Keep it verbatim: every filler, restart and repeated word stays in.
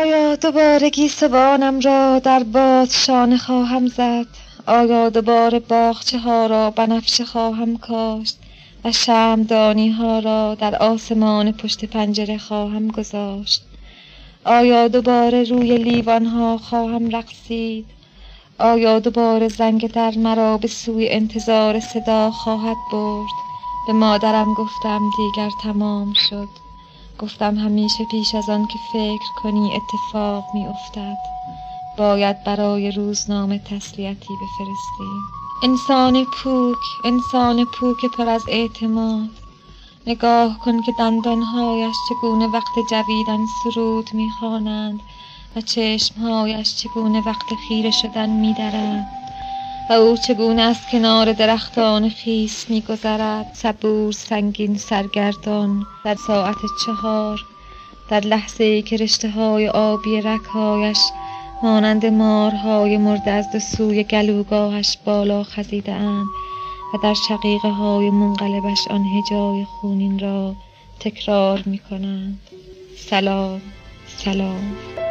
آیا دوباره گیسوانم را در باد شانه خواهم زد؟ آیا دوباره باغچه ها را بنفشه خواهم کاشت و شمعدانی ها را در آسمان پشت پنجره خواهم گذاشت؟ آیا دوباره روی لیوان ها خواهم رقصید؟ آیا دوباره زنگ در مرا به سوی انتظار صدا خواهد برد؟ به مادرم گفتم دیگر تمام شد. گفتم همیشه پیش از آن که فکر کنی اتفاق می افتد. باید برای روزنامه تسلیتی بفرستیم. انسان پوک، انسان پوک پر از اعتماد. نگاه کن که دندانهایش چگونه وقت جویدن سرود می‌خوانند و چشمهایش چگونه وقت خیره شدن می‌درند و او چگونه از کنار درختان خیس می‌گذرد، صبور، سنگین، سرگردان. در ساعت چهار، در لحظه‌ای که رشته‌های آبی رگ‌هایش مانند مارهای مرده از دو سوی گلوگاهش بالا خزیده‌اند و در شقیقه های منقلبش آن هجای خونین را تکرار می کنند. سلام، سلام.